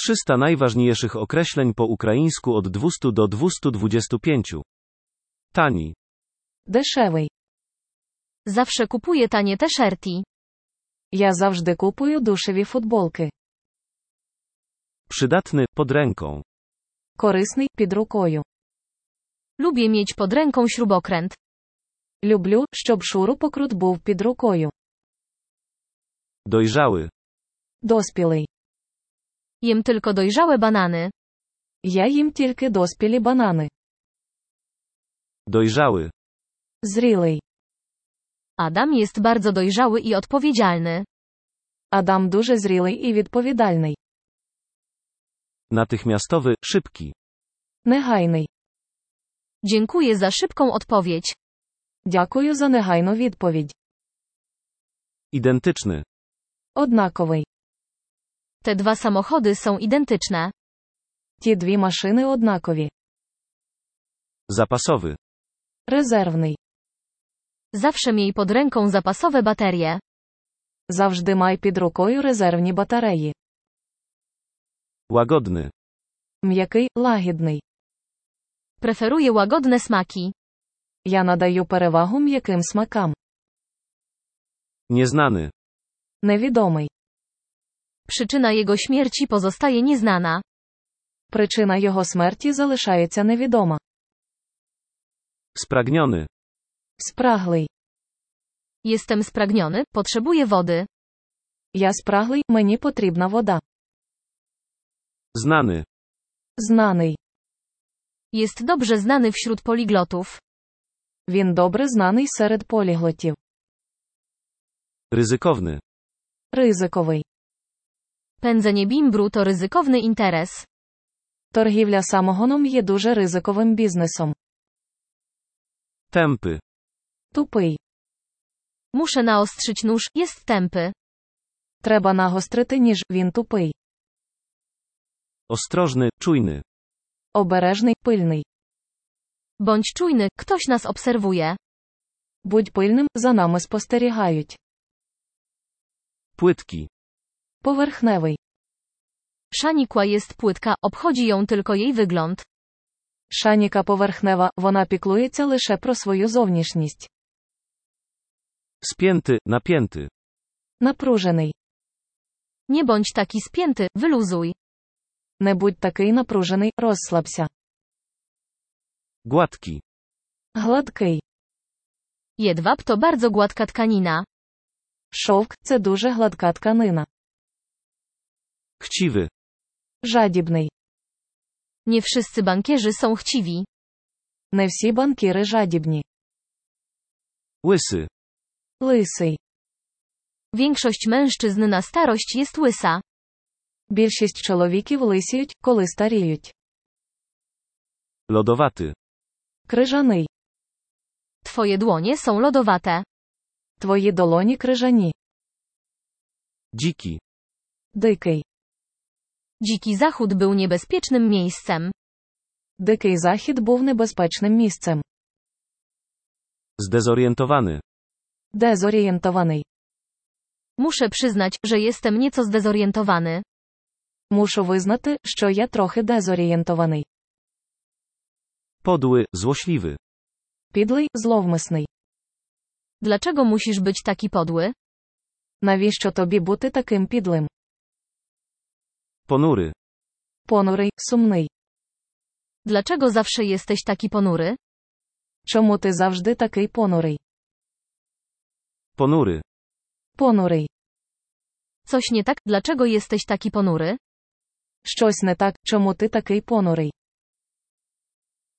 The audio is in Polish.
300 najważniejszych określeń po ukraińsku od 200 do 225. Tani. Дешевий. Zawsze kupuję tanie t-shirty. Я завжди купую душеві футболки. Przydatny, pod ręką. Корисний, під рукою. Lubię mieć pod ręką śrubokręt. Люблю, щоб шурупокрут був під рукою. Dojrzały. Доспілий. Jem tylko dojrzałe banany. Я їм тільки доспілі банани. Dojrzały. Зрілий. Adam jest bardzo dojrzały i odpowiedzialny. Адам дуже зрілий і відповідальний. Natychmiastowy, szybki. Негайний. Dziękuję za szybką odpowiedź. Дякую за негайну відповідь. Identyczny. Однаковий. Te dwa samochody są identyczne. Ті дві машини однакові. Zapasowy. Резервний. Zawsze miej pod ręką zapasowe baterie. Завжди май під рукою резервні батареї. Łagodny. М'який, лагідний. Preferuję łagodne smaki. Я надаю перевагу м'яким смакам. Nieznany. Невідомий. Przyczyna jego śmierci pozostaje nieznana. Причина його смерті залишається невідома. Spragniony. Спраглий. Jestem spragniony, potrzebuję wody. Я спраглий, мені потрібна вода. Znany. Знаний. Jest dobrze znany wśród poliglotów. Він добре знаний серед поліглотів. Ryzykowny. Ризиковий. Pędzenie bimbru to ryzykowny interes. Торгівля самогоном є дуже ризиковим бізнесом. Tępy. Тупий. Muszę naostrzyć nóż, jest tępy. Треба нагострити ніж, він тупий. Ostrożny, czujny. Обережний, пильний. Bądź czujny, ktoś nas obserwuje. Будь пильним, за нами спостерігають. Płytki. Поверхневий. Szanikła jest płytka, obchodzi ją tylko jej wygląd. Шаніка поверхнева, вона піклується лише про свою зовнішність. Spięty, napięty. Напружений. Nie bądź taki spięty, wyluzuj. Не будь такий напружений, розслабся. Gładki. Гладкий. Jedwab to bardzo gładka tkanina. Шовк – це дуже гладка тканина. Chciwy. Жадібний. Nie wszyscy bankierzy są chciwi. Не всі банкіри жадібні. Łysy. Лисий. Większość mężczyzn na starość jest łysa. Більшість чоловіків лисіють, коли старіють. Lodowaty. Крижаний. Twoje dłonie są lodowate. Твої долоні крижані. Dziki. Дикий. Dziki Zachód był niebezpiecznym miejscem. Дикий захід був небезпечним місцем. Zdezorientowany. Дезорієнтований. Muszę przyznać, że jestem nieco zdezorientowany. Мушу визнати, що я трохи дезорієнтований. Podły, złośliwy. Підлий, зловмисний. Dlaczego musisz być taki podły? Навіщо тобі бути таким підлим? Ponury. Понурий, сумний. Dlaczego zawsze jesteś taki ponury? Чому ти завжди такий понурий? Ponury. Понурий. Coś nie tak, dlaczego jesteś taki ponury? Щось не так, чому ти такий понурий?